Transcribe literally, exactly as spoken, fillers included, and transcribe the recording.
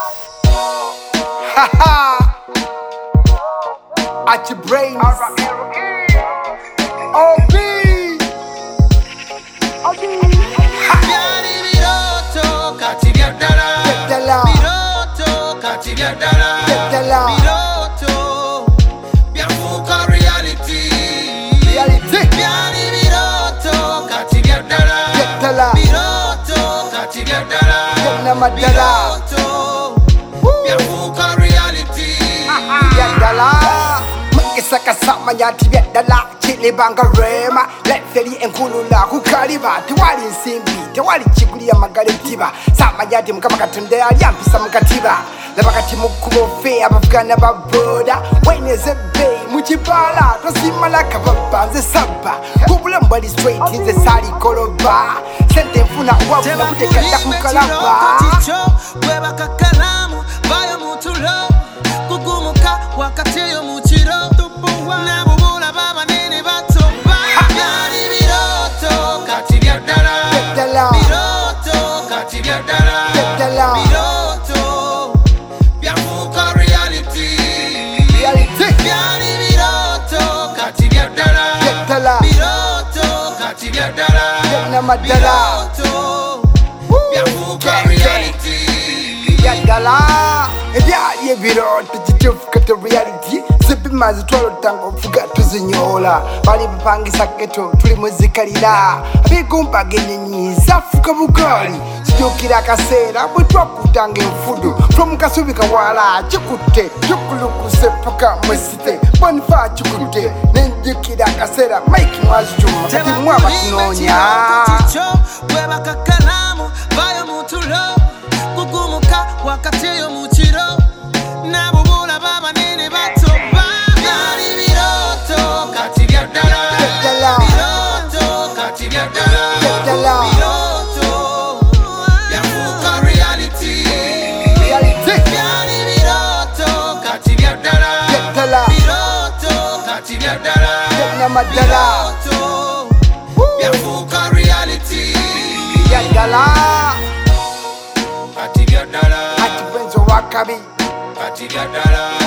Haha. At your brains. O B. Byali biroto kati bya ddala. Biroto kati bya ddala. Biroto byafuuka reality. Byali biroto kati bya ddala. Biroto kati bya ddala. Biroto byafuuka reality. Isaka sama nyati bya ddala chili banga rema leferi enkulula kukaliba tewali nsimbi tewali chikulia magale tiba sama nyati mukama katonda alyampisa mukatiba labakati mukubo fe abavugana baboda weneze bay muchibala tosimala kababanze saba kubula mbali straight nze sali koloba sente mfuna wabula kutekata kukalaba webakakalamu bayo mutulo kugumuka wakati yo muchiro nabubula baba nene bato byali biroto kati bya ddala. Biroto kati bya ddala. Biroto byafuuka reality. Byali biroto kati bya ddala. Biroto kati bya ddala. Biroto byafuuka reality. Ebyali ebiroto kituufuka te reality zibimazi twalotanga ovuga tuzinyola bali bapangisa geto tuli muzikalira abigumbaga enyenyi zafuka bugali kijukira akaseera bwe twakutanga enfudu from kasubi kawala kikutte tukulukuse paka mwesite bonifa kikutte nenjukira akaseera mike mwazituma kati mwaba tunoonya webakakalamu bayo mutulo kugumuka wakati yo muchiro nabubula baba nene bato byali biroto kati bya ddala. Biroto kati bya ddala. Biroto byafuuka reality. Byali biroto kati bya ddala. Biroto kati bya ddala. Biroto byafuuka reality. Kati bya ddala. ati bwenzo wakabi Kati bya ddala.